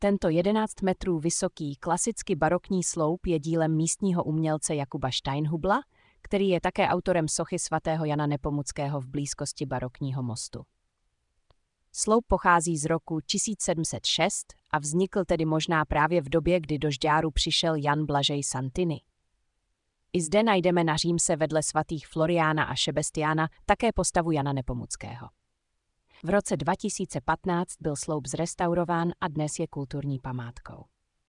Tento 11 metrů vysoký klasicky barokní sloup je dílem místního umělce Jakuba Steinhubla, který je také autorem sochy svatého Jana Nepomuckého v blízkosti barokního mostu. Sloup pochází z roku 1706 a vznikl tedy možná právě v době, kdy do Žďáru přišel Jan Blažej Santini. I zde najdeme na Římse vedle svatých Floriána a Šebestiána také postavu Jana Nepomuckého. V roce 2015 byl sloup zrestaurován a dnes je kulturní památkou.